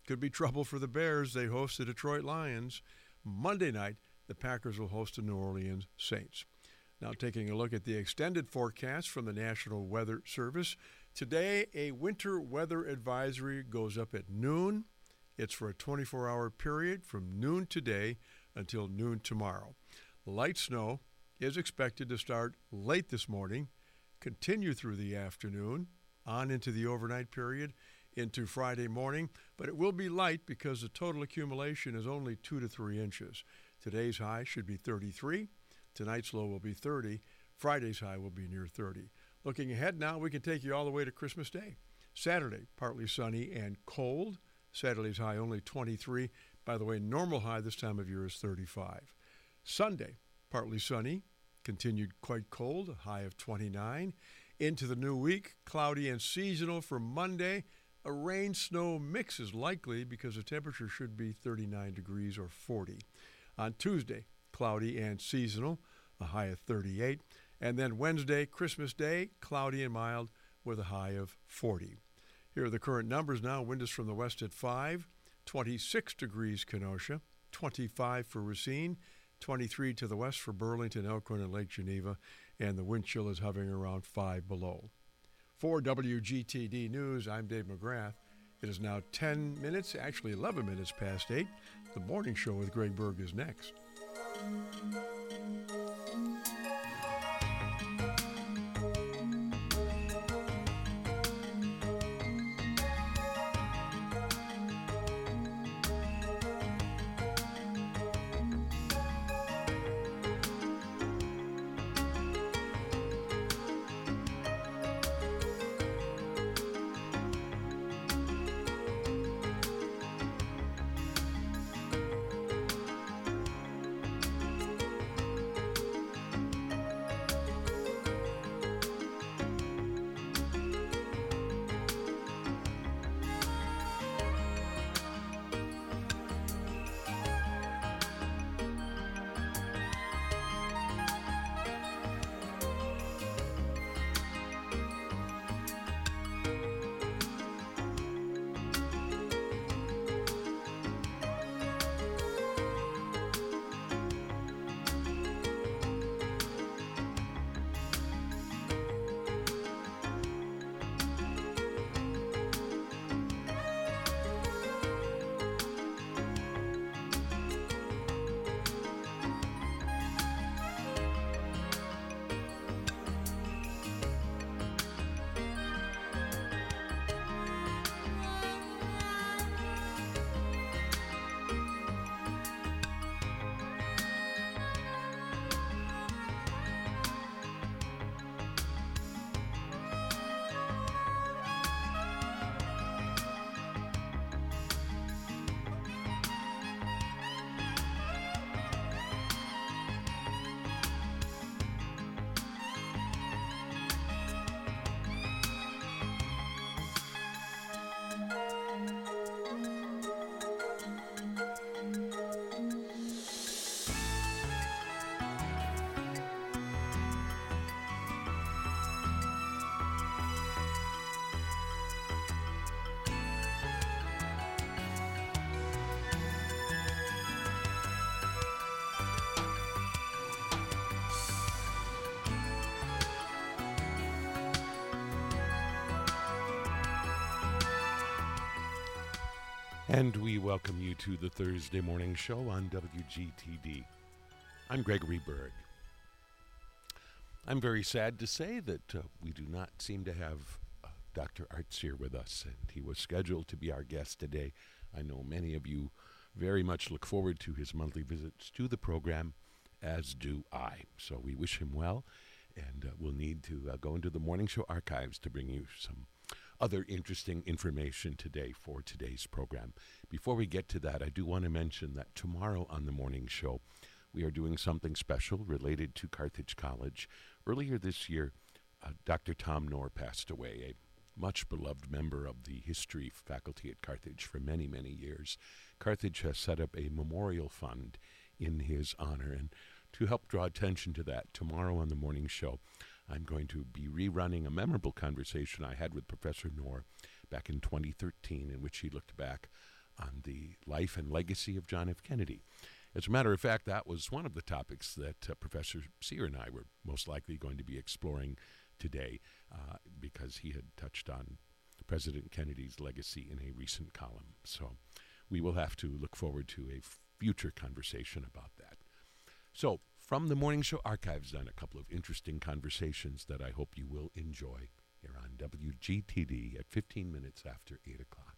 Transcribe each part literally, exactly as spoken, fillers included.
could be trouble for the Bears. They host the Detroit Lions. Monday night, the Packers will host the New Orleans Saints. Now taking a look at the extended forecast from the National Weather Service. Today, a winter weather advisory goes up at noon. It's for a twenty-four hour period from noon today until noon tomorrow. Light snow is expected to start late this morning, continue through the afternoon, on into the overnight period, into Friday morning, but it will be light because the total accumulation is only two to three inches. Today's high should be thirty-three. Tonight's low will be thirty. Friday's high will be near thirty. Looking ahead now, we can take you all the way to Christmas Day. Saturday, partly sunny and cold. Saturday's high only twenty-three. By the way, normal high this time of year is thirty-five. Sunday, partly sunny, continued quite cold, a high of twenty-nine. Into the new week, cloudy and seasonal for Monday. A rain-snow mix is likely because the temperature should be thirty-nine degrees or forty. On Tuesday, cloudy and seasonal, a high of thirty-eight. And then Wednesday, Christmas Day, cloudy and mild with a high of forty. Here are the current numbers now. Wind is from the west at five, twenty-six degrees Kenosha, twenty-five for Racine, twenty-three to the west for Burlington, Elkhorn, and Lake Geneva, and the wind chill is hovering around five below. For W G T D News, I'm Dave McGrath. It is now ten minutes, actually eleven minutes past eight. The Morning Show with Greg Berg is next. And we welcome you to the Thursday Morning Show on W G T D. I'm Gregory Berg. I'm very sad to say that uh, we do not seem to have uh, Doctor Arts here with us, and he was scheduled to be our guest today. I know many of you very much look forward to his monthly visits to the program, as do I. So we wish him well, and uh, we'll need to uh, go into the Morning Show archives to bring you some other interesting information today for today's program. Before we get to that, I do want to mention that tomorrow on the Morning Show, we are doing something special related to Carthage College. Earlier this year, uh, Doctor Tom Knorr passed away, a much beloved member of the history faculty at Carthage for many, many years. Carthage has set up a memorial fund in his honor, and to help draw attention to that, tomorrow on the Morning Show, I'm going to be rerunning a memorable conversation I had with Professor Knorr back in twenty thirteen, in which he looked back on the life and legacy of John F. Kennedy. As a matter of fact, that was one of the topics that uh, Professor Cyr and I were most likely going to be exploring today, uh, because he had touched on President Kennedy's legacy in a recent column. So we will have to look forward to a future conversation about that. So from the Morning Show archives, then, a couple of interesting conversations that I hope you will enjoy here on W G T D at fifteen minutes after eight o'clock.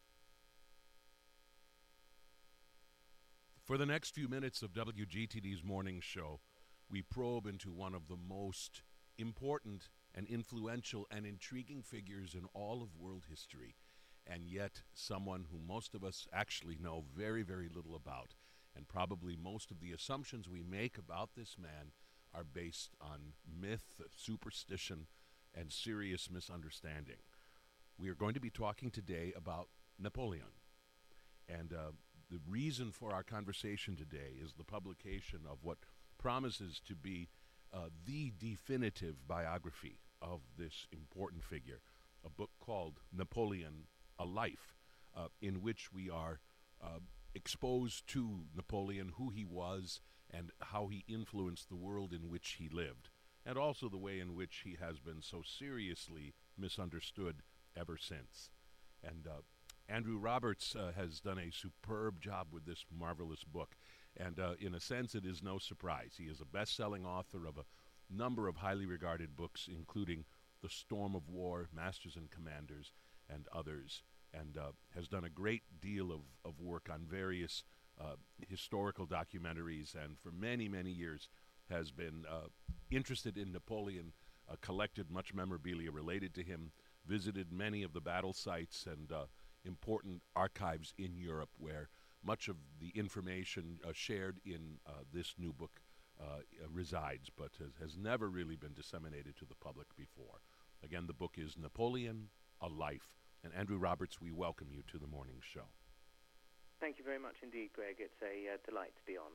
For the next few minutes of W G T D's Morning Show, we probe into one of the most important and influential and intriguing figures in all of world history, and yet someone who most of us actually know very, very little about. And probably most of the assumptions we make about this man are based on myth, superstition, and serious misunderstanding. We are going to be talking today about Napoleon. And uh, the reason for our conversation today is the publication of what promises to be uh, the definitive biography of this important figure, a book called Napoleon, A Life, uh, in which we are uh, exposed to Napoleon, who he was, and how he influenced the world in which he lived, and also the way in which he has been so seriously misunderstood ever since. And uh, Andrew Roberts uh, has done a superb job with this marvelous book, and uh, in a sense it is no surprise. He is a best-selling author of a number of highly regarded books, including The Storm of War, Masters and Commanders, and others, and uh, has done a great deal of, of work on various uh, historical documentaries, and for many, many years has been uh, interested in Napoleon, uh, collected much memorabilia related to him, visited many of the battle sites and uh, important archives in Europe where much of the information uh, shared in uh, this new book uh, resides, but has, has never really been disseminated to the public before. Again, the book is Napoleon, A Life. And Andrew Roberts, we welcome you to the morning show. Thank you very much indeed, Greg. It's a uh, delight to be on.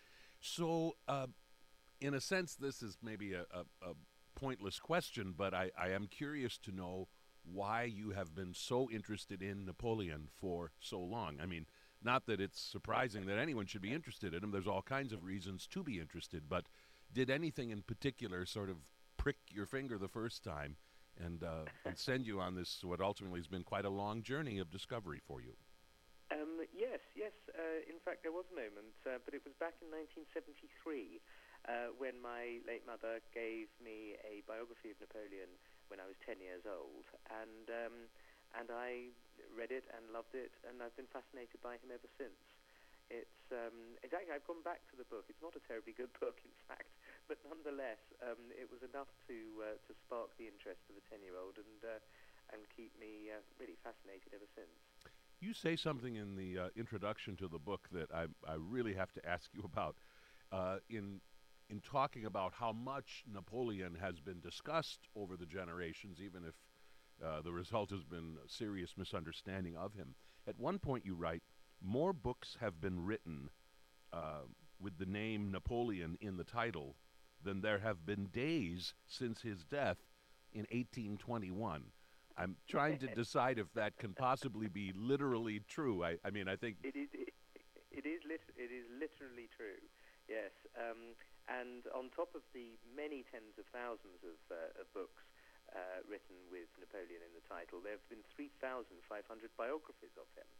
So, uh, in a sense, this is maybe a, a, a pointless question, but I, I am curious to know why you have been so interested in Napoleon for so long. I mean, not that it's surprising that anyone should be interested in him. There's all kinds of reasons to be interested, but did anything in particular sort of prick your finger the first time and, uh, and send you on this, what ultimately has been quite a long journey of discovery for you? Um, yes, yes. Uh, in fact, there was a moment, uh, but it was back in nineteen seventy-three uh, when my late mother gave me a biography of Napoleon when I was ten years old, and um, and I read it and loved it, and I've been fascinated by him ever since. It's um, exactly. I've gone back to the book. It's not a terribly good book, in fact, but nonetheless, um, it was enough to uh, to spark the interest of a ten-year-old and uh, and keep me uh, really fascinated ever since. You say something in the uh, introduction to the book that I, I really have to ask you about. Uh, in in talking about how much Napoleon has been discussed over the generations, even if uh, the result has been a serious misunderstanding of him. At one point you write, more books have been written uh, with the name Napoleon in the title than there have been days since his death in eighteen twenty-one. I'm trying to decide if that can possibly be literally true. I, I mean, I think... It is, it, it is, lit- it is literally true, yes. Um, and on top of the many tens of thousands of, uh, of books uh, written with Napoleon in the title, there have been three thousand five hundred biographies of him.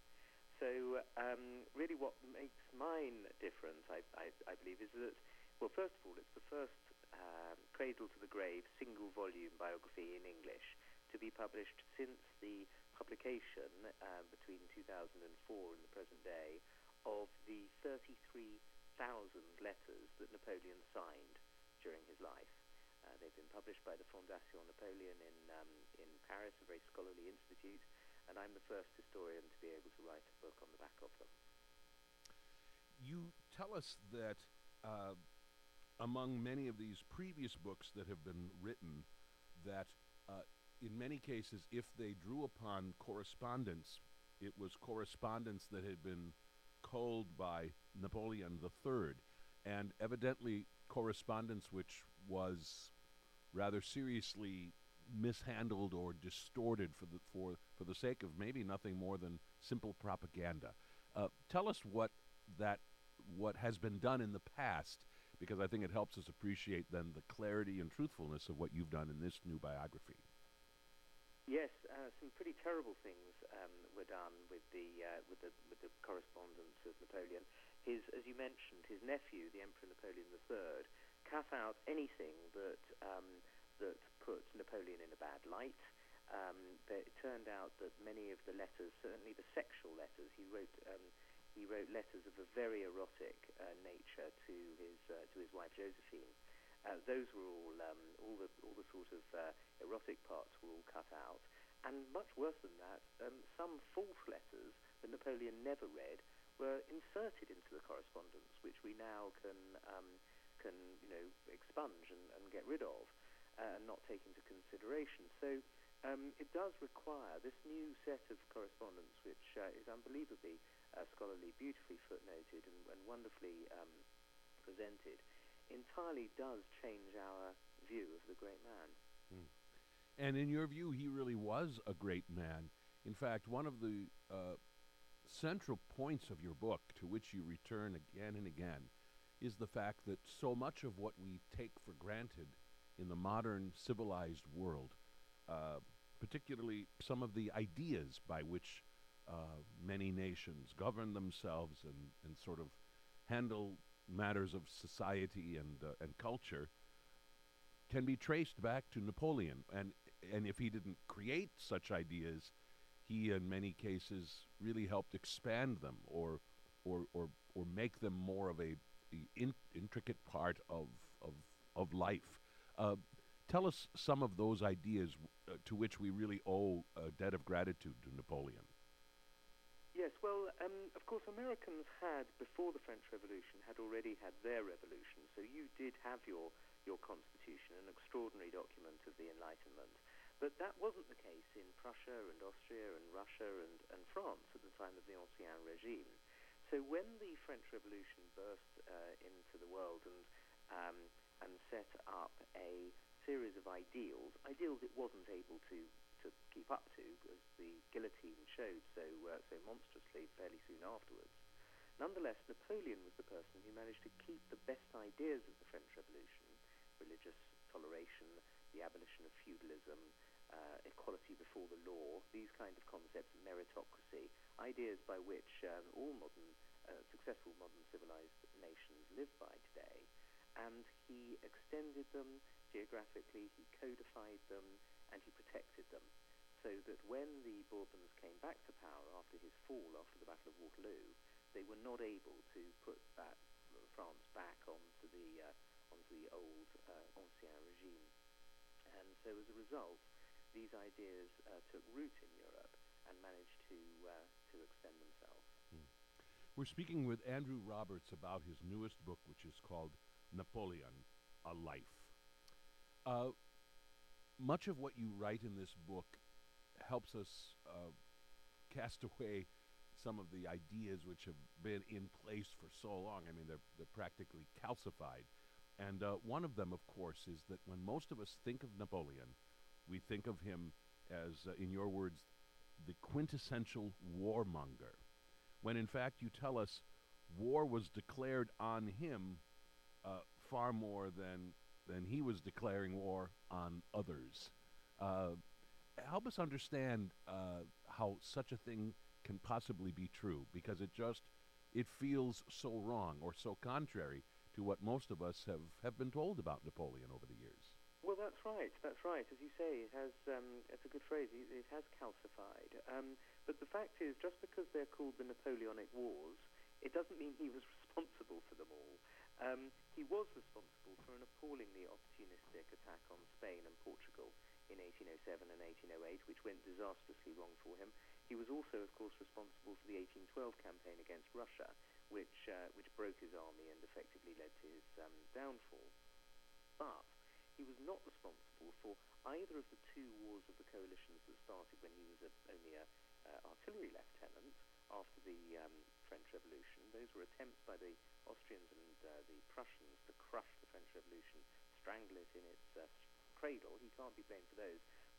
So um, really what makes mine different, I, I, I believe, is that, well, first of all, it's the first um, cradle-to-the-grave single-volume biography in English to be published since the publication uh, between two thousand four and the present day of the thirty-three thousand letters that Napoleon signed during his life. Uh, they've been published by the Fondation Napoleon in, um, in Paris, a very scholarly institute, and I'm the first historian to be able to write a book on the back of them. You tell us that uh, among many of these previous books that have been written, that uh, in many cases, if they drew upon correspondence, it was correspondence that had been culled by Napoleon the Third, and evidently correspondence which was rather seriously mishandled or distorted for the for for the sake of maybe nothing more than simple propaganda. Uh, tell us what that what has been done in the past, because I think it helps us appreciate then the clarity and truthfulness of what you've done in this new biography. Yes, uh, some pretty terrible things um, were done with the uh, with the with the correspondence of Napoleon. His, as you mentioned, his nephew, the Emperor Napoleon the Third, cut out anything that um, that put Napoleon in a bad light. Um, but it turned out that many of the letters, certainly the sexual letters, he wrote um, he wrote letters of a very erotic uh, nature to his uh, to his wife Josephine. Uh, those were all um, all the all the sort of uh, erotic parts were all cut out, and much worse than that, um, some false letters that Napoleon never read were inserted into the correspondence, which we now can um, can you know expunge and, and get rid of, uh, and not take into consideration. So um, it does require this new set of correspondence, which uh, is unbelievably uh, scholarly, beautifully footnoted, and, and wonderfully um, presented. Entirely does change our view of the great man. Mm. And in your view, he really was a great man. In fact, one of the uh, central points of your book, to which you return again and again, is the fact that so much of what we take for granted in the modern civilized world, uh, particularly some of the ideas by which uh, many nations govern themselves and, and sort of handle matters of society and uh, and culture, can be traced back to Napoleon. And and if he didn't create such ideas, he in many cases really helped expand them or or or, or make them more of a, a in, intricate part of of of life. Uh, tell us some of those ideas uh, to which we really owe a debt of gratitude to Napoleon. Yes, well, um, of course, Americans had, before the French Revolution, had already had their revolution. So you did have your, your constitution, an extraordinary document of the Enlightenment. But that wasn't the case in Prussia and Austria and Russia and, and France at the time of the Ancien Regime. So when the French Revolution burst uh, into the world and, um, and set up a series of ideals, ideals it wasn't able to to keep up to, as the guillotine showed so uh, so monstrously fairly soon afterwards. Nonetheless, Napoleon was the person who managed to keep the best ideas of the French Revolution: religious toleration, the abolition of feudalism, uh, equality before the law, these kind of concepts, meritocracy, ideas by which um, all modern, uh, successful modern civilized nations live by today. And he extended them geographically, he codified them, and he protected them, so that when the Bourbons came back to power after his fall, after the Battle of Waterloo, they were not able to put that uh, France back onto the uh, onto the old uh, Ancien Regime. And so as a result, these ideas uh, took root in Europe and managed to uh, to extend themselves. Mm. We're speaking with Andrew Roberts about his newest book, which is called Napoleon, A Life. Uh, much of what you write in this book helps us uh, cast away some of the ideas which have been in place for so long. I mean, they're, they're practically calcified. And uh, one of them, of course, is that when most of us think of Napoleon, we think of him as, uh, in your words, the quintessential warmonger, when in fact you tell us war was declared on him uh, far more than than he was declaring war on others. Uh, help us understand uh, how such a thing can possibly be true, because it just, it feels so wrong or so contrary to what most of us have, have been told about Napoleon over the years. Well, that's right, that's right. As you say, it has, um, it's a good phrase, it, it has calcified. Um, but the fact is, just because they're called the Napoleonic Wars, it doesn't mean he was responsible for them all. Um, he was responsible for an appallingly opportunistic attack on Spain and Portugal in eighteen oh seven and eighteen oh eight, which went disastrously wrong for him. He was also, of course, responsible for the eighteen twelve campaign against Russia, which uh, which broke his army and effectively led to his um, downfall. But he was not responsible for either of the two wars of the coalitions that started when he was a, only a uh, artillery lieutenant after the um, French Revolution. Those were attempts by the Austrians and uh, the Prussians to crush the French Revolution, strangle it in its uh, cradle. He can't be blamed for those.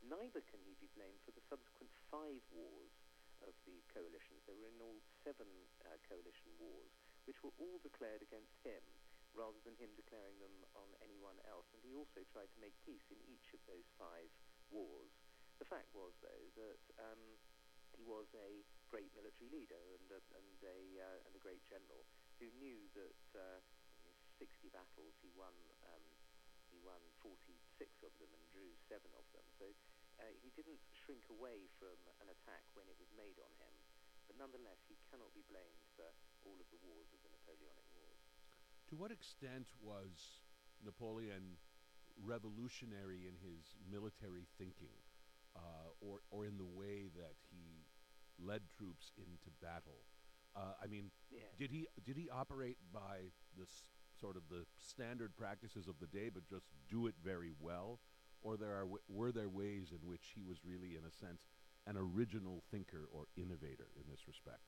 Neither can he be blamed for the subsequent five wars of the coalitions. There were in all seven uh, coalition wars, which were all declared against him, rather than him declaring them on anyone else. And he also tried to make peace in each of those five wars. The fact was, though, that um, he was a great military leader and a, and a, uh, and a great general who knew that uh, in sixty battles he won um, he won forty-six of them and drew seven of them. So uh, he didn't shrink away from an attack when it was made on him. But nonetheless, he cannot be blamed for all of the wars of the Napoleonic Wars. To what extent was Napoleon revolutionary in his military thinking, uh, or or in the way that he led troops into battle? Uh, I mean, Yeah. did he did he operate by the s- sort of the standard practices of the day, but just do it very well, or there are w- were there ways in which he was really, in a sense, an original thinker or innovator in this respect?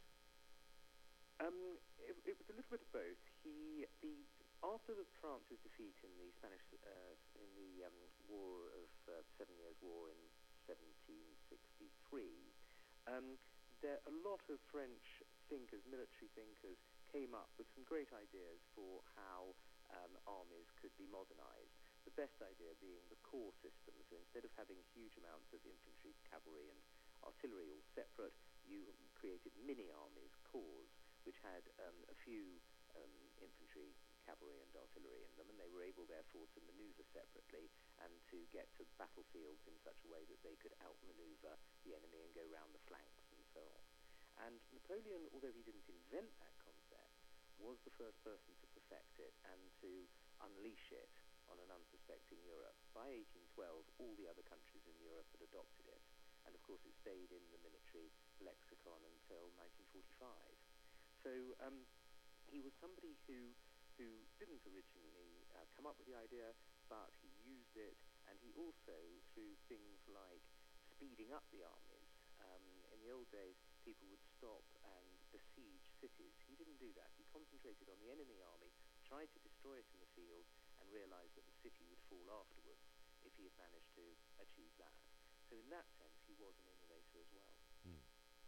Um, it, it was a little bit of both. He, the after the France's defeat in the Spanish uh, in the um, War of uh, Seven Years' War in seventeen sixty-three, um, there a lot of French thinkers, military thinkers, came up with some great ideas for how um, armies could be modernized. The best idea being the corps system. So instead of having huge amounts of infantry, cavalry, and artillery all separate, you created mini armies, corps, which had um, a few um, infantry, cavalry, and artillery in them, and they were able, therefore, to maneuver separately and to get to battlefields in such a way that they could outmaneuver the enemy and go round the flanks and so on. And Napoleon, although he didn't invent that concept, was the first person to perfect it and to unleash it on an unsuspecting Europe. By eighteen twelve, all the other countries in Europe had adopted it, and of course it stayed in the military lexicon until nineteen forty-five. So um, he was somebody who who didn't originally uh, come up with the idea, but he used it, and he also, through things like speeding up the armies. Um, in the old days, people would stop and besiege cities. He didn't do that. He concentrated on the enemy army, tried to destroy it in the field, and realized that the city would fall afterwards if he had managed to achieve that. So in that sense, he was an innovator as well. Hmm.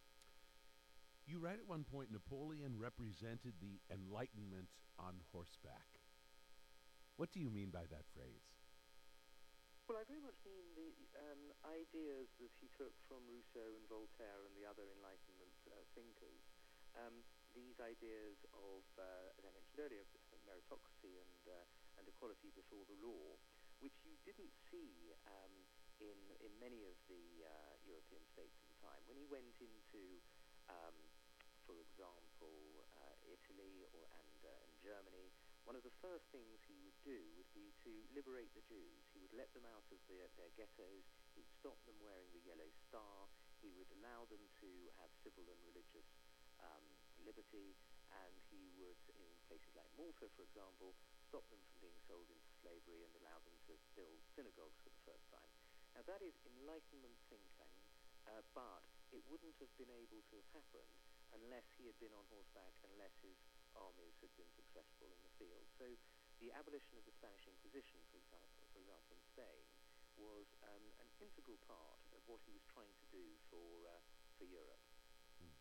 You write at one point Napoleon represented the Enlightenment on horseback. What do you mean by that phrase? Well, I very much mean the um, ideas that he took from Rousseau and Voltaire and the other Enlightenment uh, thinkers. Um, these ideas of, uh, as I mentioned earlier, meritocracy and uh, and equality before the law, which you didn't see um, in in many of the uh, European states at the time. When he went into, um, for example, uh, Italy or and, uh, and Germany, one of the first things he would do would be to liberate the Jews. He would let them out of their, their ghettos. He would stop them wearing the yellow star. He would allow them to have civil and religious um, liberty. And he would, in places like Malta, for example, stop them from being sold into slavery and allow them to build synagogues for the first time. Now, that is Enlightenment thinking, uh, but it wouldn't have been able to have happened unless he had been on horseback, unless his armies had been successful in the field. So the abolition of the Spanish Inquisition, for example, for example in Spain, was um, an integral part of what he was trying to do for uh, for Europe. Hmm.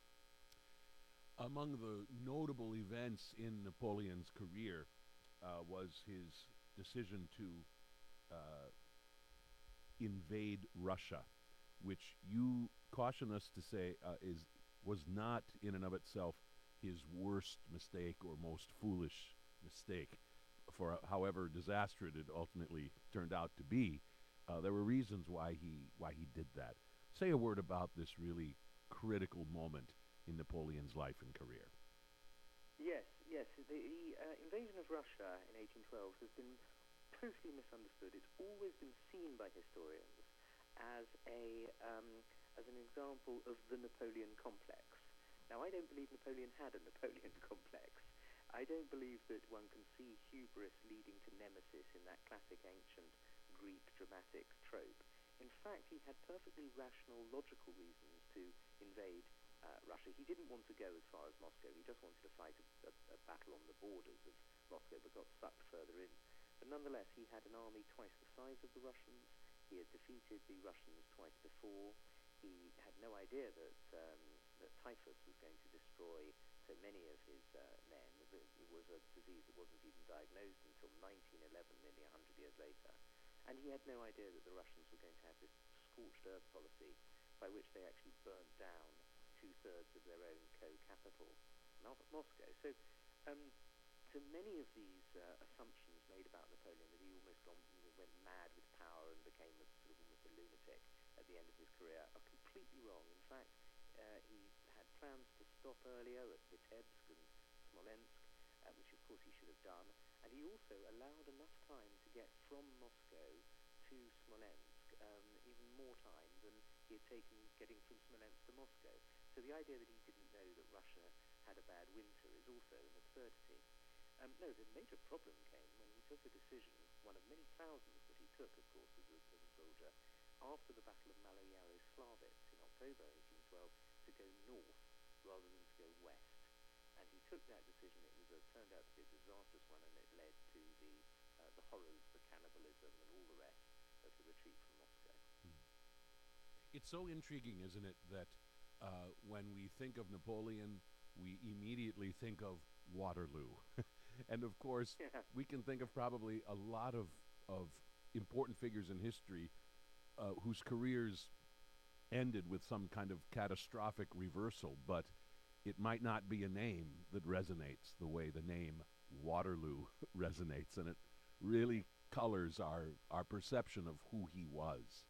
Among the notable events in Napoleon's career uh, was his decision to uh, invade Russia, which you caution us to say uh, is was not in and of itself his worst mistake or most foolish mistake, for uh, however disastrous it ultimately turned out to be. Uh, there were reasons why he why he did that. Say a word about this really critical moment in Napoleon's life and career. Yes, yes. The, the uh, invasion of Russia in eighteen twelve has been totally misunderstood. It's always been seen by historians as a um, as an example of the Napoleon complex. Now, I don't believe Napoleon had a Napoleon complex. I don't believe that one can see hubris leading to nemesis in that classic ancient Greek dramatic trope. In fact, he had perfectly rational, logical reasons to invade uh, Russia. He didn't want to go as far as Moscow. He just wanted to fight a, a, a battle on the borders of Moscow, but got sucked further in. But nonetheless, he had an army twice the size of the Russians. He he had defeated the Russians twice before. He had no idea that um, that typhus was going to destroy so many of his uh, men. It was a disease that wasn't even diagnosed until nineteen eleven, nearly one hundred years later. And he had no idea that the Russians were going to have this scorched earth policy by which they actually burnt down two-thirds of their own co-capital, Moscow. So, um, so many of these uh, assumptions made about Napoleon, that he almost gone, went mad with power and became a, sort of almost a lunatic at the end of his career, are completely wrong. In fact, uh, he had plans to stop earlier at Vitebsk and Smolensk, uh, which of course he should have done, and he also allowed enough time to get from Moscow to Smolensk, um, even more time than he had taken getting from Smolensk to Moscow. So the idea that he didn't know that Russia had a bad winter is also an absurdity. Um, no, the major problem came when he took a decision, one of many thousands that he took, of course, as a, as a soldier, after the Battle of Maloyaroslavets in October eighteen twelve, to go north rather than to go west. And he took that decision. It was a, turned out to be a disastrous one, and it led to the uh, the horrors, the cannibalism, and all the rest of the retreat from Moscow. Hmm. It's so intriguing, isn't it, that uh, when we think of Napoleon, we immediately think of Waterloo. And of course, Yeah. we can think of probably a lot of, of important figures in history uh, whose careers ended with some kind of catastrophic reversal, but it might not be a name that resonates the way the name Waterloo resonates, and it really colors our, our perception of who he was.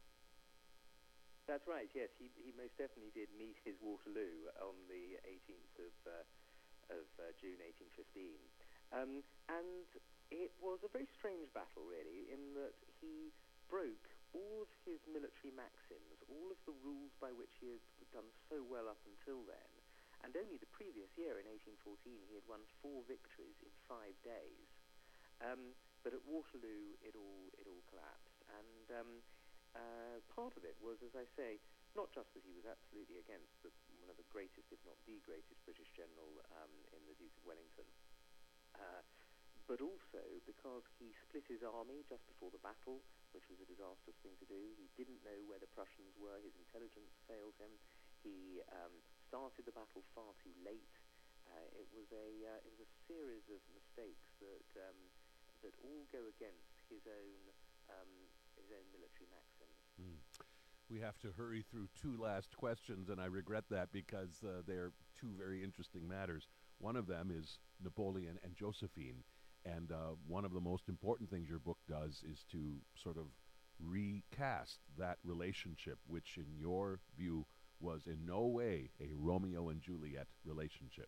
That's right, yes. He, he most definitely did meet his Waterloo on the eighteenth of, uh, of uh, June eighteen fifteen. Um, and it was a very strange battle, really, in that he broke all of his military maxims, all of the rules by which he had done so well up until then. And only the previous year, in eighteen fourteen, he had won four victories in five days. Um, but at Waterloo, it all it all collapsed. And um, uh, part of it was, as I say, not just that he was absolutely against the, one of the greatest, if not the greatest, British general um, in the Duke of Wellington, uh, but also because he split his army just before the battle, which was a disastrous thing to do. He didn't know where the Prussians were. His intelligence failed him. He um, started the battle far too late. Uh, it was a uh, it was a series of mistakes that um, that all go against his own um, his own military maxims. Mm. We have to hurry through two last questions, and I regret that because uh, they're two very interesting matters. One of them is Napoleon and Josephine, and uh, one of the most important things your book does is to sort of recast that relationship, which in your view was in no way a Romeo and Juliet relationship.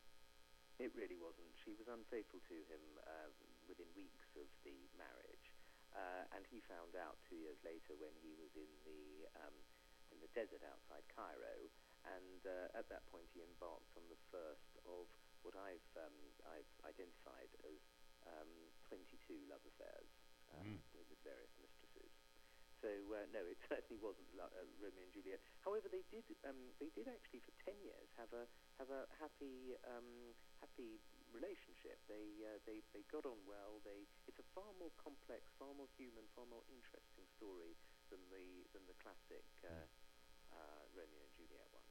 It really wasn't. She was unfaithful to him uh, within weeks of the marriage, uh, and he found out two years later when he was in the um, in the desert outside Cairo. And uh, at that point, he embarked on the first of what I've um, I've identified as um, twenty-two love affairs uh, Mm. with, with various mistresses. So uh, no, it certainly wasn't lo- uh, Romeo and Juliet. However, they did um, they did actually for ten years have a have a happy um, happy relationship. They uh, they they got on well. They it's a far more complex, far more human, far more interesting story than the than the classic uh, uh, Romeo and Juliet one.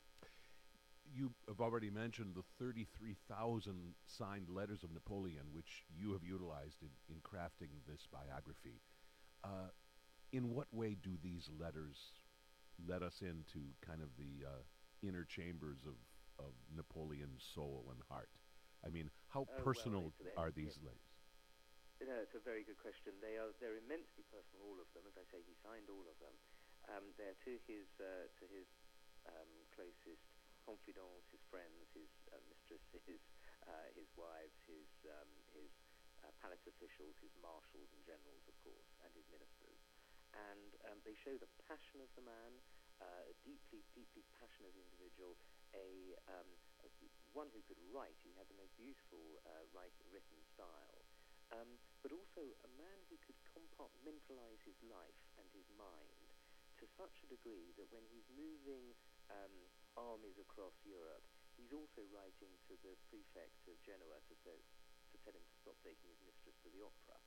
You have already mentioned the thirty-three thousand signed letters of Napoleon, which you have utilized in, in crafting this biography. Uh, in what way do these letters let us into kind of the uh, inner chambers of, of Napoleon's soul and heart? I mean, how Oh, personal well, it's- are it's- these letters? No, it's a very good question. They are they're immensely personal, all of them. As I say, he signed all of them. Um, they're to his uh, to his um, closest confidants, his friends, his uh, mistresses, uh, his wives, his um, his uh, palace officials, his marshals and generals, of course, and his ministers. And um, they show the passion of the man, uh, a deeply, deeply passionate individual, a, um, a one who could write. He had the most beautiful uh, write, written style, um, but also a man who could compartmentalize his life and his mind to such a degree that when he's moving um, armies across Europe, he's also writing to the prefect of Genoa to, say, to tell him to stop taking his mistress to the opera.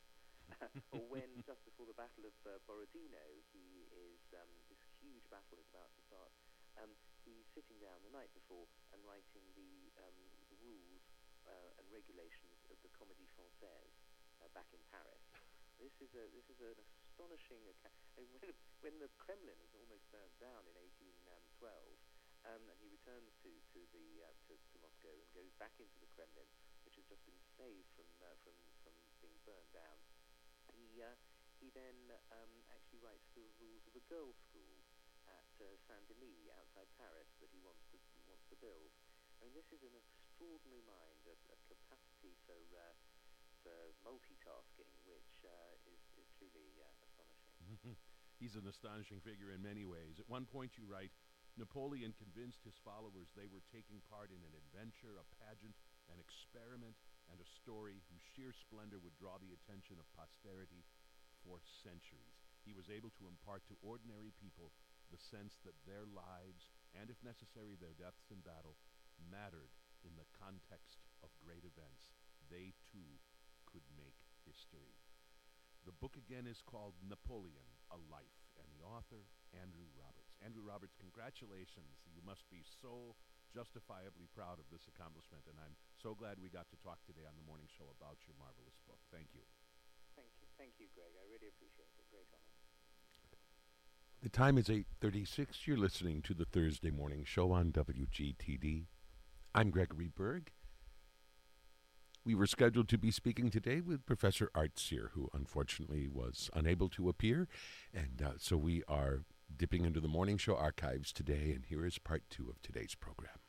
or when, just before the Battle of uh, Borodino, he is, um, this huge battle is about to start, um, he's sitting down the night before and writing the, um, the rules uh, and regulations of the Comédie Française uh, back in Paris. This is a this is an astonishing account. And when, when the Kremlin is almost burnt down in eighteen twelve, um, and he returns to to the uh, to, to Moscow and goes back into the Kremlin, which has just been saved from uh, from from being burned down. He uh, he then um, actually writes the rules of a girls' school at uh, Saint-Denis outside Paris that he wants to wants to build. I mean, this is an extraordinary mind, a, a capacity for. Uh, for multitasking, which uh, is, is truly uh, astonishing. He's an astonishing figure in many ways. At one point you write, Napoleon convinced his followers they were taking part in an adventure, a pageant, an experiment, and a story whose sheer splendor would draw the attention of posterity for centuries. He was able to impart to ordinary people the sense that their lives, and if necessary their deaths in battle, mattered in the context of great events. They, too, could make history. The book again is called Napoleon, A Life, and the author, Andrew Roberts. Andrew Roberts, congratulations. You must be so justifiably proud of this accomplishment, and I'm so glad we got to talk today on the morning show about your marvelous book. Thank you. Thank you. Thank you, Greg. I really appreciate it. Great honor. The time is eight thirty-six. You're listening to the Thursday Morning Show on W G T D. I'm Gregory Berg. We were scheduled to be speaking today with Professor Art Cyr, who unfortunately was unable to appear, and uh, so we are dipping into the morning show archives today, and here is part two of today's program.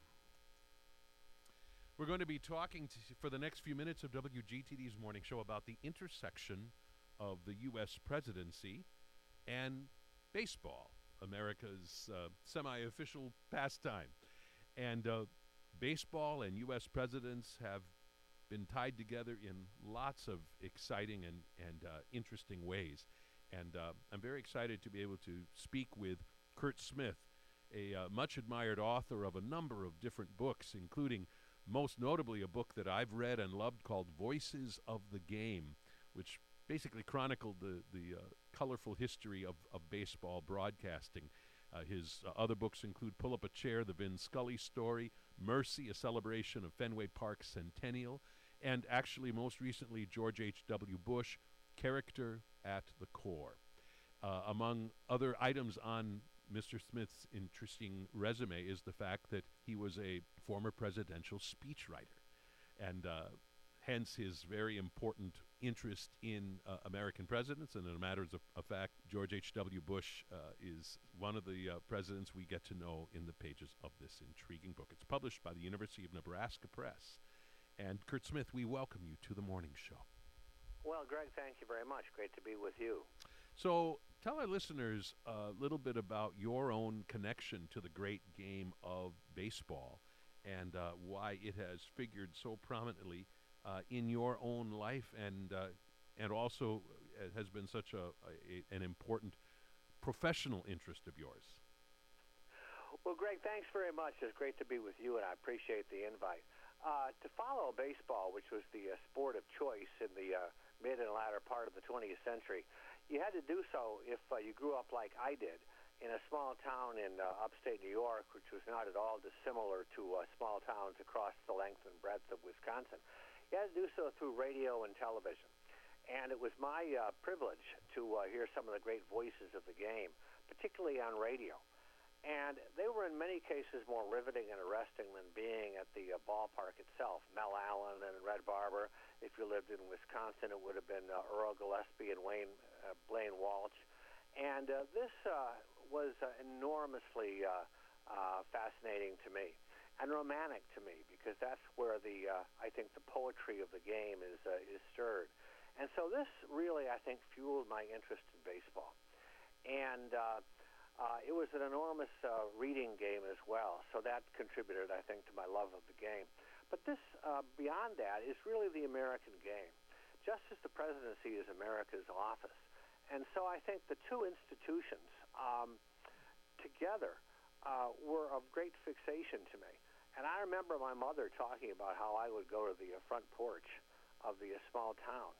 We're going to be talking to, for the next few minutes of W G T D's morning show about the intersection of the U S presidency and baseball, America's uh, semi-official pastime. And uh, baseball and U S presidents have been tied together in lots of exciting and, and uh, interesting ways. And uh, I'm very excited to be able to speak with Curt Smith, a uh, much-admired author of a number of different books, including most notably a book that I've read and loved called Voices of the Game, which basically chronicled the, the uh, colorful history of, of baseball broadcasting. Uh, his uh, other books include Pull Up a Chair, The Vin Scully Story, Mercy, A Celebration of Fenway Park Centennial, and actually most recently George H W. Bush, Character at the Core. Uh, among other items on Mister Smith's interesting resume is the fact that he was a former presidential speechwriter, and uh, hence his very important interest in uh, American presidents. And in a matter of, of fact, George H W. Bush uh, is one of the uh, presidents we get to know in the pages of this intriguing book. It's published by the University of Nebraska Press. And Curt Smith, we welcome you to the morning show. Well, Greg, thank you very much. Great to be with you. So tell our listeners a little bit about your own connection to the great game of baseball and uh, why it has figured so prominently uh, in your own life, and uh, and also uh, has been such a, a an important professional interest of yours. Well, Greg, thanks very much. It's great to be with you, and I appreciate the invite. Uh, to follow baseball, which was the uh, sport of choice in the uh, mid and latter part of the twentieth century, you had to do so if uh, you grew up like I did in a small town in uh, upstate New York, which was not at all dissimilar to uh, small towns across the length and breadth of Wisconsin. You had to do so through radio and television. And it was my uh, privilege to uh, hear some of the great voices of the game, particularly on radio. And they were in many cases more riveting and arresting than being at the uh, ballpark itself. Mel Allen and Red Barber. If you lived in Wisconsin, it would have been uh, Earl Gillespie and Wayne uh, Blaine Walsh. And uh, this uh, was uh, enormously uh, uh, fascinating to me and romantic to me, because that's where the uh, I think the poetry of the game is uh, is stirred. And so this really, I think, fueled my interest in baseball. And uh, Uh, it was an enormous uh, reading game as well, so that contributed, I think, to my love of the game. But this, uh, beyond that, is really the American game, just as the presidency is America's office. And so I think the two institutions um, together uh, were of great fixation to me. And I remember my mother talking about how I would go to the uh, front porch of the uh, small town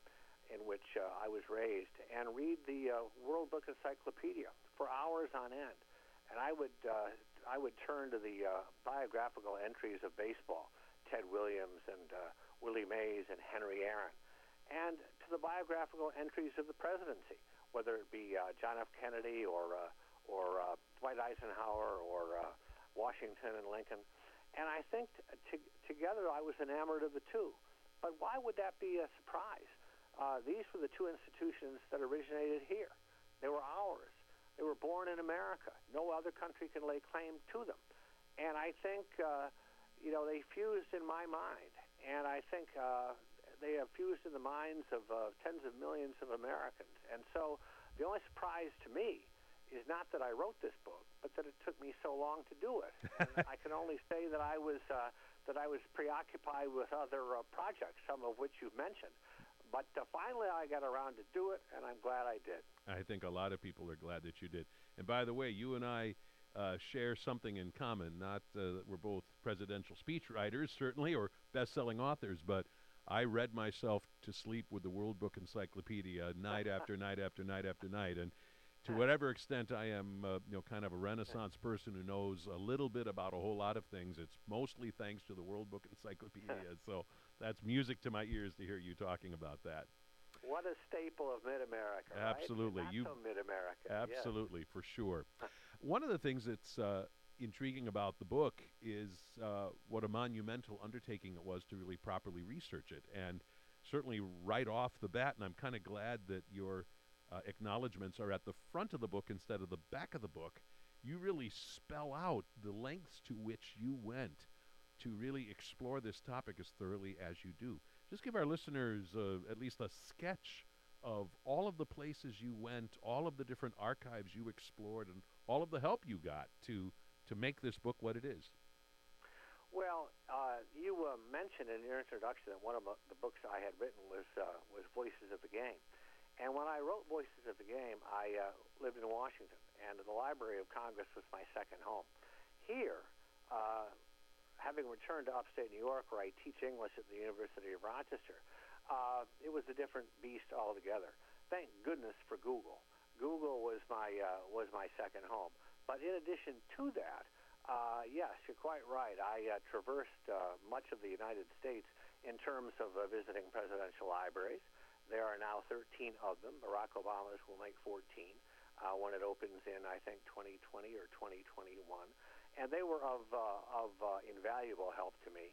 in which uh, I was raised, and read the uh, World Book Encyclopedia for hours on end. And I would uh, I would turn to the uh, biographical entries of baseball, Ted Williams and uh, Willie Mays and Henry Aaron, and to the biographical entries of the presidency, whether it be uh, John F. Kennedy or uh, or uh, Dwight Eisenhower or uh, Washington and Lincoln. And I think t- t- together I was enamored of the two. But why would that be a surprise? Uh, these were the two institutions that originated here. They were ours. They were born in America. No other country can lay claim to them. And I think, uh, you know, they fused in my mind. And I think uh, they have fused in the minds of uh, tens of millions of Americans. And so the only surprise to me is not that I wrote this book, but that it took me so long to do it. And I can only say that I was uh, that I was preoccupied with other uh, projects, some of which you've mentioned. But uh, finally I got around to do it, and I'm glad I did. I think a lot of people are glad that you did. And by the way, you and I uh, share something in common, not uh, that we're both presidential speech writers, certainly, or best-selling authors, but I read myself to sleep with the World Book Encyclopedia night after night after night after night. And to whatever extent I am, uh, you know, kind of a Renaissance person who knows a little bit about a whole lot of things, it's mostly thanks to the World Book Encyclopedia. So that's music to my ears to hear you talking about that. What a staple of Mid-America, right? Absolutely. Not You, so Mid-America. absolutely, yes. for sure. One of the things that's uh, intriguing about the book is uh, what a monumental undertaking it was to really properly research it. And certainly right off the bat, and I'm kind of glad that your Uh, acknowledgments are at the front of the book instead of the back of the book. You really spell out the lengths to which you went to really explore this topic as thoroughly as you do. Just give our listeners uh, at least a sketch of all of the places you went, all of the different archives you explored, and all of the help you got to to make this book what it is. Well, uh, you uh, mentioned in your introduction that one of the books I had written was uh, was Voices of the Game. And when I wrote Voices of the Game, I uh, lived in Washington, and the Library of Congress was my second home. Here, uh, having returned to upstate New York, where I teach English at the University of Rochester, uh, it was a different beast altogether. Thank goodness for Google. Google was my uh, was my second home. But in addition to that, uh, yes, you're quite right. I uh, traversed uh, much of the United States in terms of uh, visiting presidential libraries. There are now thirteen of them. Barack Obama's will make fourteen uh, when it opens in, I think, twenty twenty or twenty twenty-one. And they were of uh, of uh, invaluable help to me.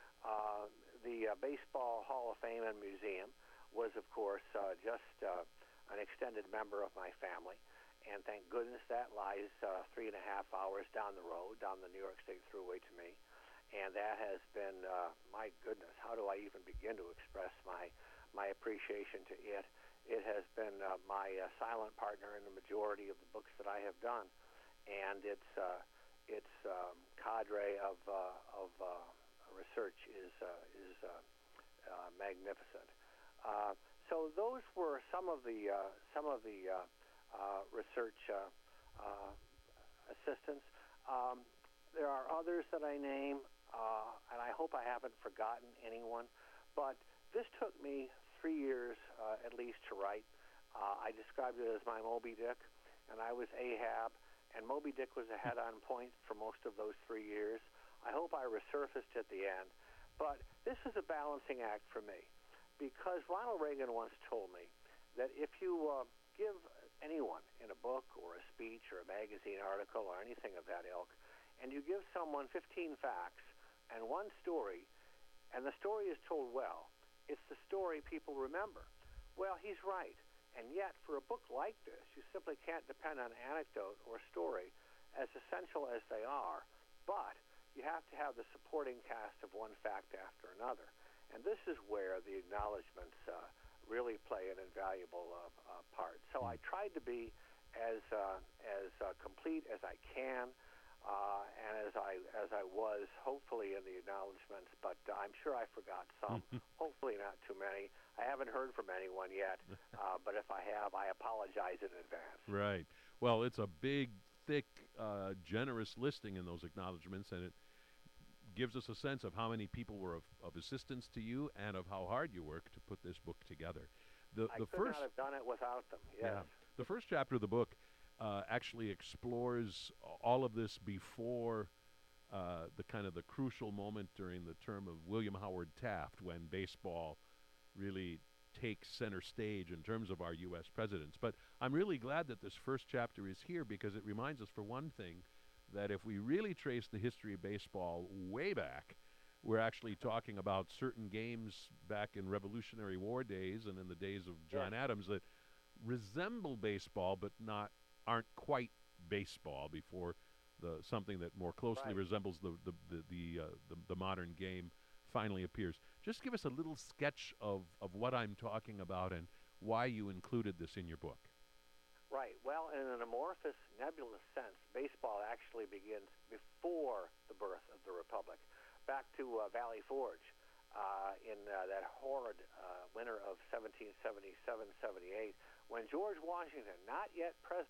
Uh, the uh, Baseball Hall of Fame and Museum was, of course, uh, just uh, an extended member of my family. And thank goodness that lies uh, three and a half hours down the road, down the New York State Thruway to me. And that has been, uh, my goodness, how do I even begin to express my my appreciation to it. It has been uh, my uh, silent partner in the majority of the books that I have done, and its uh, its um, cadre of uh, of uh, research is uh, is uh, uh, magnificent. Uh, so those were some of the uh, some of the uh, uh, research uh, uh, assistants. Um, there are others that I name, uh, and I hope I haven't forgotten anyone, but this took me three years uh, at least to write. Uh, I described it as my Moby Dick, and I was Ahab, and Moby Dick was ahead on point for most of those three years. I hope I resurfaced at the end, but this is a balancing act for me, because Ronald Reagan once told me that if you uh, give anyone in a book or a speech or a magazine article or anything of that ilk, and you give someone fifteen facts and one story, and the story is told well, it's the story people remember. Well, he's right. And yet, for a book like this, you simply can't depend on anecdote or story, as essential as they are. But you have to have the supporting cast of one fact after another. And this is where the acknowledgments uh, really play an invaluable uh, uh, part. So I tried to be as uh, as uh, complete as I can. Uh, and as I as I was, hopefully, in the acknowledgments, but uh, I'm sure I forgot some. Hopefully not too many. I haven't heard from anyone yet, uh, but if I have, I apologize in advance. Right. Well, it's a big, thick, uh, generous listing in those acknowledgments, and it gives us a sense of how many people were of, of assistance to you and of how hard you worked to put this book together. The I the could first not have done it without them. Yes. yeah, the first chapter of the book uh, actually explores all of this before uh, the kind of the crucial moment during the term of William Howard Taft, when baseball really takes center stage in terms of our U S presidents. But I'm really glad that this first chapter is here, because it reminds us, for one thing, that if we really trace the history of baseball way back, we're actually talking about certain games back in Revolutionary War days and in the days of John Yeah. Adams that resemble baseball but not aren't quite baseball before the something that more closely Right. resembles the the the the, uh, the the modern game finally appears. Just give us a little sketch of, of what I'm talking about and why you included this in your book. Right. Well, in an amorphous, nebulous sense, baseball actually begins before the birth of the Republic. Back to uh, Valley Forge uh, in uh, that horrid uh, winter of seventeen seventy-seven seventy-eight, when George Washington, not yet President,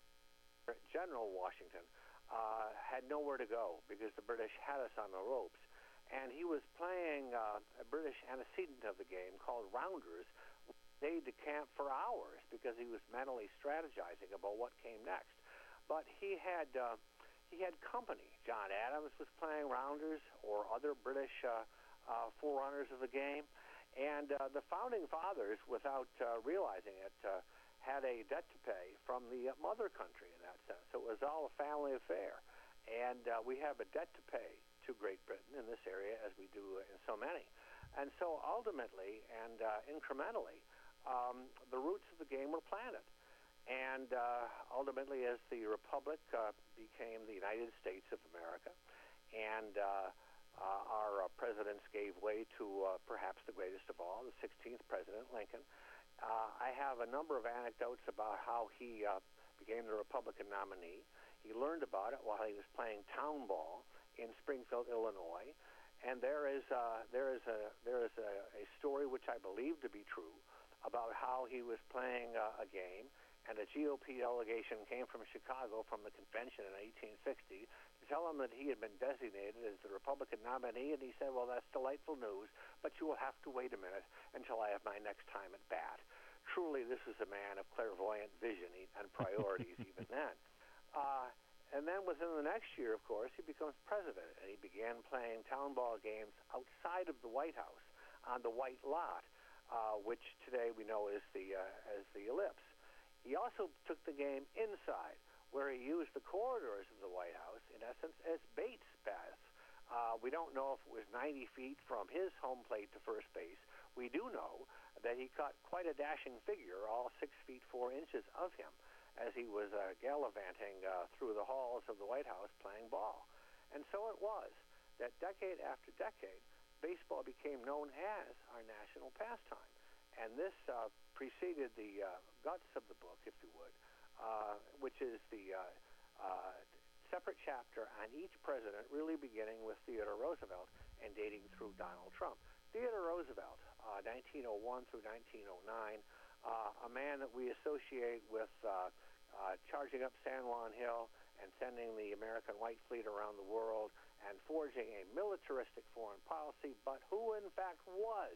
General Washington, uh, had nowhere to go because the British had us on the ropes. And he was playing uh, a British antecedent of the game called rounders, stayed to camp for hours because he was mentally strategizing about what came next. But he had uh, he had company. John Adams was playing rounders, or other British uh, uh, forerunners of the game, and uh, the founding fathers, without uh, realizing it, uh, had a debt to pay from the mother country in that sense. So it was all a family affair, and uh, we have a debt to pay to Great Britain in this area, as we do in so many. And so ultimately and uh, incrementally, um, the roots of the game were planted. And uh, ultimately, as the Republic uh, became the United States of America, and uh, uh, our uh, presidents gave way to uh, perhaps the greatest of all, the sixteenth President, Lincoln, uh, I have a number of anecdotes about how he uh, became the Republican nominee. He learned about it while he was playing town ball in Springfield, Illinois, and there is uh, there is a there is a, a story which I believe to be true about how he was playing uh, a game, and a G O P delegation came from Chicago from the convention in eighteen sixty to tell him that he had been designated as the Republican nominee, and he said, well, that's delightful news, but you will have to wait a minute until I have my next time at bat. Truly, this is a man of clairvoyant vision and priorities even then. Uh, and then within the next year, of course, he becomes president, and he began playing town ball games outside of the White House on the White Lot, uh, which today we know is the uh, as the Ellipse. He also took the game inside, where he used the corridors of the White House, in essence, as base paths. Uh, we don't know if it was ninety feet from his home plate to first base. We do know that he cut quite a dashing figure, all six feet four inches of him, as he was uh, gallivanting uh, through the halls of the White House playing ball. And so it was that decade after decade, baseball became known as our national pastime. And this uh, preceded the uh, guts of the book, if you would, uh, which is the uh, uh, separate chapter on each president, really beginning with Theodore Roosevelt and dating through Donald Trump. Theodore Roosevelt, uh, nineteen oh one through nineteen oh nine, uh, a man that we associate with uh, uh, charging up San Juan Hill and sending the American White Fleet around the world and forging a militaristic foreign policy, but who in fact was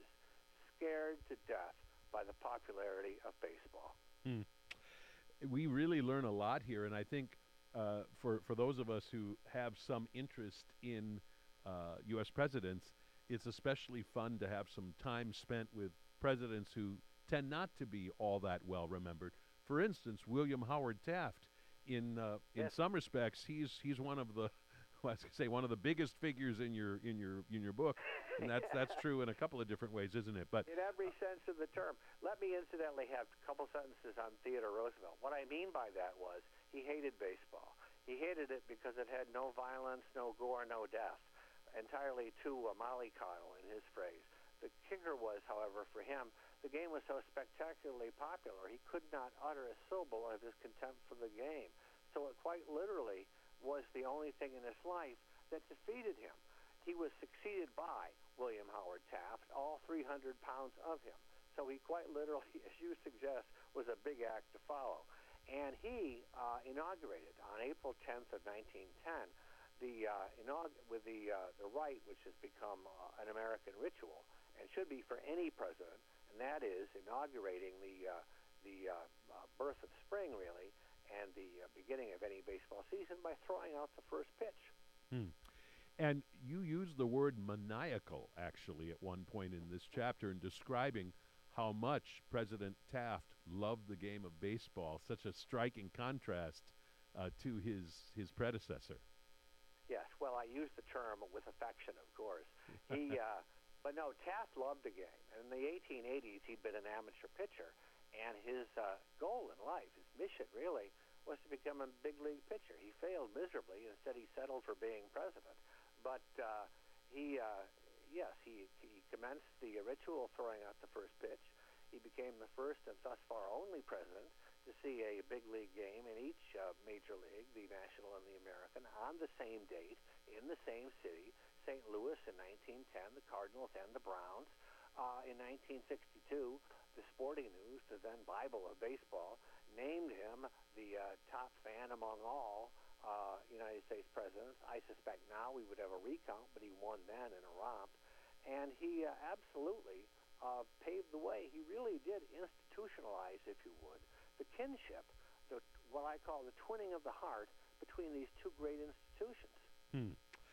scared to death by the popularity of baseball. Hmm. We really learn a lot here, and I think uh, for for those of us who have some interest in uh, U S presidents, it's especially fun to have some time spent with presidents who tend not to be all that well remembered. For instance, William Howard Taft. In uh, in Yes. some respects, he's he's one of the well, I was gonna say one of the biggest figures in your in your in your book, and that's that's true in a couple of different ways, isn't it? But In every sense of the term. Let me incidentally have a couple sentences on Theodore Roosevelt. What I mean by that was he hated baseball. He hated it because it had no violence, no gore, no death, entirely too uh, mollycoddle in his phrase. The kicker was, however, for him, the game was so spectacularly popular, he could not utter a syllable of his contempt for the game. So it quite literally was the only thing in his life that defeated him. He was succeeded by William Howard Taft, all three hundred pounds of him. So he quite literally, as you suggest, was a big act to follow. And he uh, inaugurated on April tenth of nineteen ten the uh, inaug- with the uh, the rite, which has become uh, an American ritual and should be for any president, and that is inaugurating the uh, the uh, uh, birth of spring, really, and the uh, beginning of any baseball season by throwing out the first pitch. Hmm. And you use the word maniacal, actually, at one point in this chapter in describing how much President Taft loved the game of baseball, such a striking contrast uh, to his, his predecessor. Yes, well, I use the term with affection, of course. He, uh, but no, Taft loved the game. In the eighteen eighties, he'd been an amateur pitcher, and his uh, goal in life, his mission, really, was to become a big league pitcher. He failed miserably. Instead, he settled for being president. But uh, he, uh, yes, he, he commenced the ritual of throwing out the first pitch. He became the first and thus far only president to see a big league game in each uh, major league, the National and the American, on the same date, in the same city. Saint Louis in nineteen ten, the Cardinals and the Browns. Uh, in nineteen sixty-two, the Sporting News, the then Bible of baseball, named him the uh, top fan among all uh, United States presidents. I suspect now we would have a recount, but he won then in a romp. And he uh, absolutely uh, paved the way. He really did institutionalize, if you would, the kinship, the, what I call the twinning of the heart between these two great institutions. Hmm.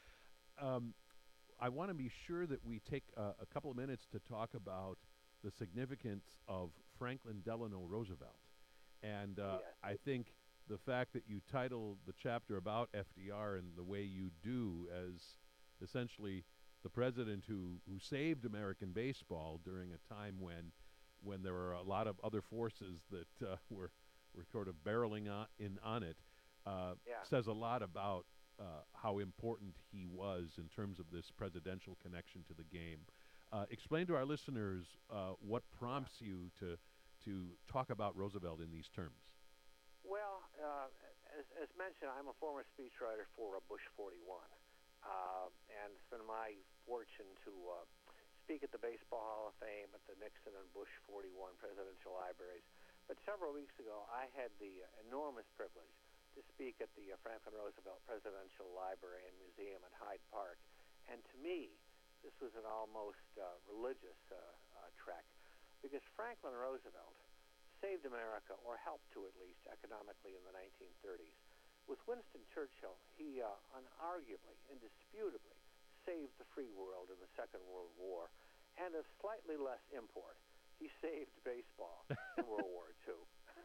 Um, I want to be sure that we take uh, a couple of minutes to talk about the significance of Franklin Delano Roosevelt. And uh, Yes. I think the fact that you titled the chapter about F D R in the way you do, as essentially the president who, who saved American baseball during a time when when there were a lot of other forces that uh, were were sort of barreling on, in on it, uh, Yeah. says a lot about uh, how important he was in terms of this presidential connection to the game. Uh, explain to our listeners uh, what prompts you to to talk about Roosevelt in these terms. Well, uh, as, as mentioned, I'm a former speechwriter for uh, Bush forty-one, uh, and it's been my fortune to uh, speak at the Baseball Hall of Fame, at the Nixon and Bush forty-one presidential libraries. But several weeks ago, I had the uh, enormous privilege to speak at the uh, Franklin Roosevelt Presidential Library and Museum at Hyde Park. And to me, this was an almost uh, religious uh, uh, trek, because Franklin Roosevelt saved America, or helped to at least, economically in the nineteen thirties. With Winston Churchill, he uh, unarguably, indisputably, saved the free world in the Second World War, and of slightly less import, he saved baseball in World War Two,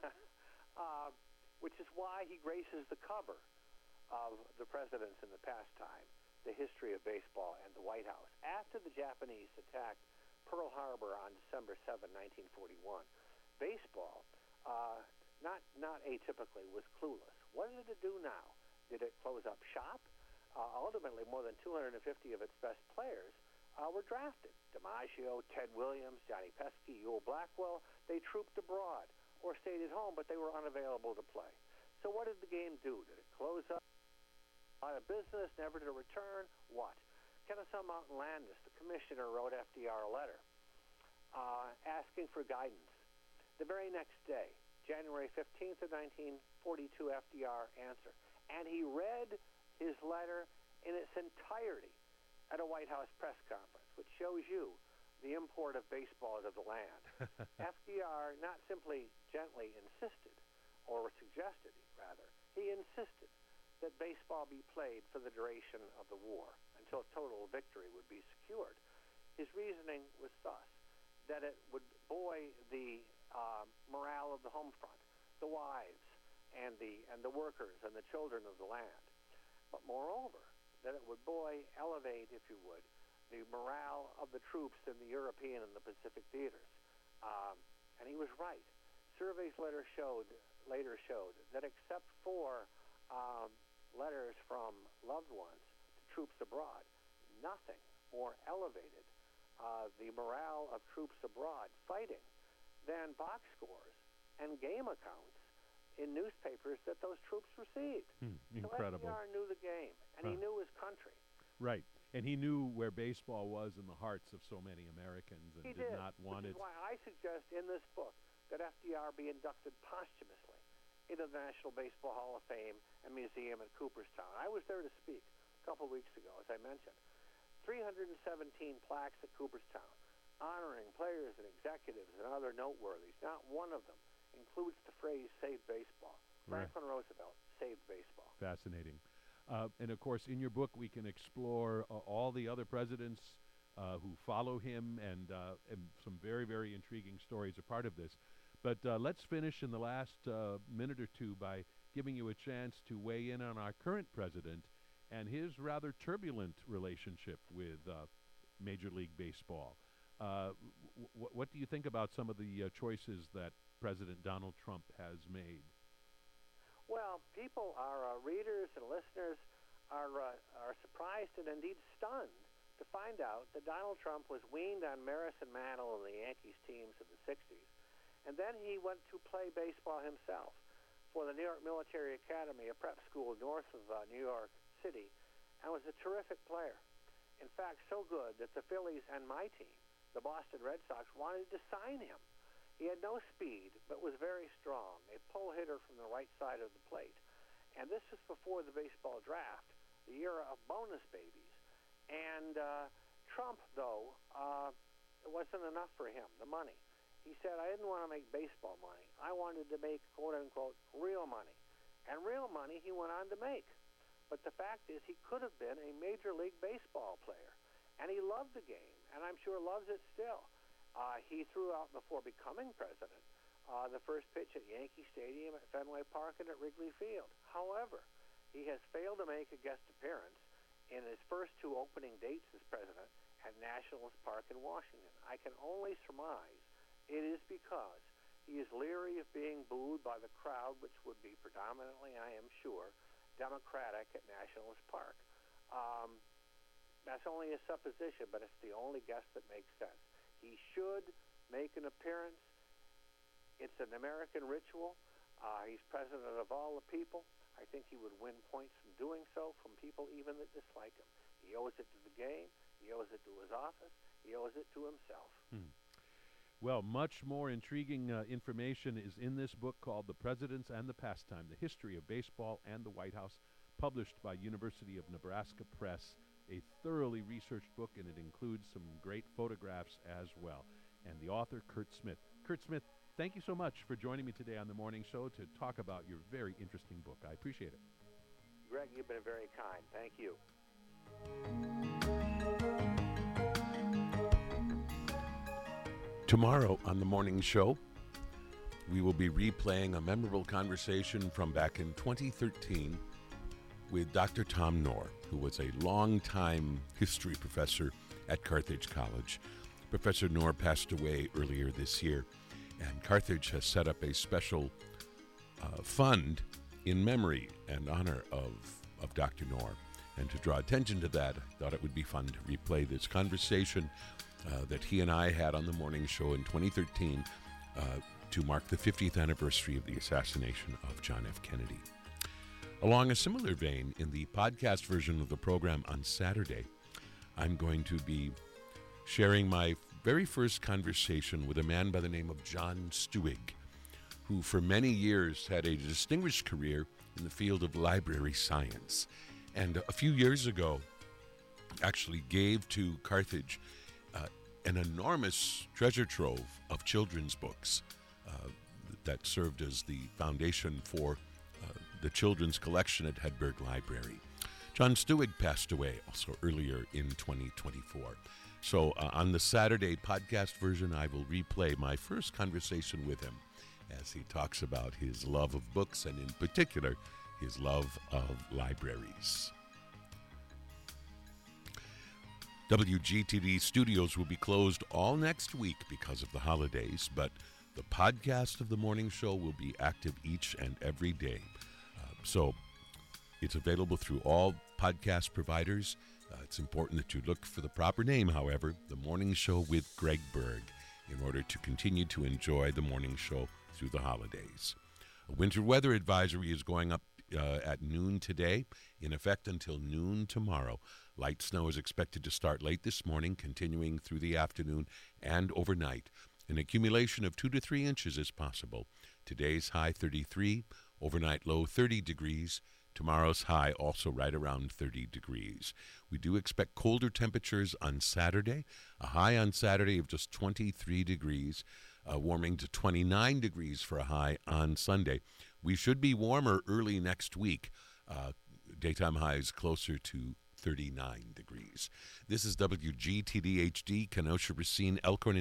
uh, which is why he graces the cover of the presidents in the pastime, The History of Baseball, and the White House. After the Japanese attacked Pearl Harbor on December seventh, nineteen forty-one, baseball, uh, not not atypically, was clueless. What did it do now? Did it close up shop? Uh, ultimately, more than two hundred fifty of its best players uh, were drafted. DiMaggio, Ted Williams, Johnny Pesky, Ewell Blackwell, they trooped abroad or stayed at home, but they were unavailable to play. So what did the game do? Did it close up, out of business, never to return? What? Kennesaw Mountain Landis, the commissioner, wrote F D R a letter uh, asking for guidance. The very next day, January fifteenth of nineteen forty-two, F D R answered. And he read his letter in its entirety at a White House press conference, which shows you the import of baseball to the land. F D R not simply gently insisted, or suggested, rather, he insisted that baseball be played for the duration of the war until total victory would be secured. His reasoning was thus, that it would buoy the uh, morale of the home front, the wives, and the, and the workers and the children of the land. But moreover, that it would buoy, elevate, if you would, the morale of the troops in the European and the Pacific theaters. Um, and he was right. Surveys later showed, later showed that except for um, letters from loved ones to troops abroad, nothing more elevated uh, the morale of troops abroad fighting than box scores and game accounts in newspapers that those troops received. Hmm, incredible. So F D R knew the game, and he Huh. knew his country. Right. And he knew where baseball was in the hearts of so many Americans and He did did, not want which it. is why I suggest in this book that F D R be inducted posthumously into the National Baseball Hall of Fame and Museum at Cooperstown. I was there to speak a couple weeks ago, as I mentioned. three hundred seventeen plaques at Cooperstown, honoring players and executives and other noteworthies. Not one of them includes the phrase "Save Baseball." Right. Franklin Roosevelt saved baseball. Fascinating. Uh, and, of course, in your book, we can explore uh, all the other presidents uh, who follow him, and, uh, and some very, very intriguing stories are part of this. But uh, let's finish in the last uh, minute or two by giving you a chance to weigh in on our current president and his rather turbulent relationship with uh, Major League Baseball. Uh, w- what do you think about some of the uh, choices that President Donald Trump has made? Well, people, our uh, readers and listeners, are uh, are surprised and indeed stunned to find out that Donald Trump was weaned on Maris and Mantle and the Yankees teams of the sixties, and then he went to play baseball himself for the New York Military Academy, a prep school north of uh, New York City, and was a terrific player. In fact, so good that the Phillies and my team, the Boston Red Sox, wanted to sign him. He had no speed, but was very strong, a pull hitter from the right side of the plate. And this was before the baseball draft, the era of bonus babies. And uh, Trump, though, uh, it wasn't enough for him, the money. He said, I didn't want to make baseball money. I wanted to make, quote-unquote, real money. And real money he went on to make. But the fact is he could have been a Major League Baseball player. And he loved the game, and I'm sure loves it still. Uh, he threw out before becoming president uh, the first pitch at Yankee Stadium, at Fenway Park, and at Wrigley Field. However, he has failed to make a guest appearance in his first two opening dates as president at Nationalist Park in Washington. I can only surmise it is because he is leery of being booed by the crowd, which would be predominantly, I am sure, Democratic at Nationalist Park. Um, that's only a supposition, but it's the only guess that makes sense. He should make an appearance. It's an American ritual. Uh, he's president of all the people. I think he would win points from doing so from people even that dislike him. He owes it to the game. He owes it to his office. He owes it to himself. Hmm. Well, much more intriguing uh, information is in this book called The Presidents and the Pastime, The History of Baseball and the White House, published by University of Nebraska Press, a thoroughly researched book, and it includes some great photographs as well. And the author, Curt Smith. Curt Smith, thank you so much for joining me today on the morning show to talk about your very interesting book. I appreciate it. Greg, you've been very kind. Thank you. Tomorrow on the morning show, we will be replaying a memorable conversation from back in twenty thirteen with Doctor Tom Knorr, who was a longtime history professor at Carthage College. Professor Knorr passed away earlier this year, and Carthage has set up a special uh, fund in memory and honor of, of Doctor Knorr. And to draw attention to that, I thought it would be fun to replay this conversation uh, that he and I had on the morning show in twenty thirteen uh, to mark the fiftieth anniversary of the assassination of John F. Kennedy. Along a similar vein, in the podcast version of the program on Saturday, I'm going to be sharing my very first conversation with a man by the name of John Stuig, who for many years had a distinguished career in the field of library science. And a few years ago, actually gave to Carthage uh, an enormous treasure trove of children's books uh, that served as the foundation for uh, the children's collection at Hedberg Library. John Stuig passed away also earlier in twenty twenty-four. So uh, on the Saturday podcast version, I will replay my first conversation with him as he talks about his love of books and in particular, his love of libraries. W G T D studios will be closed all next week because of the holidays, but the podcast of the morning show will be active each and every day. Uh, so it's available through all podcast providers. Uh, it's important that you look for the proper name, however, The Morning Show with Greg Berg, in order to continue to enjoy the morning show through the holidays. A winter weather advisory is going up uh, at noon today, in effect until noon tomorrow. Light snow is expected to start late this morning, continuing through the afternoon and overnight. An accumulation of two to three inches is possible. Today's high thirty-three, overnight low thirty degrees. Tomorrow's high also right around thirty degrees. We do expect colder temperatures on Saturday, a high on Saturday of just twenty-three degrees, uh, warming to twenty-nine degrees for a high on Sunday. We should be warmer early next week. Uh, daytime highs closer to thirty-nine degrees. This is W G T D H D, Kenosha, Racine, Elkhorn,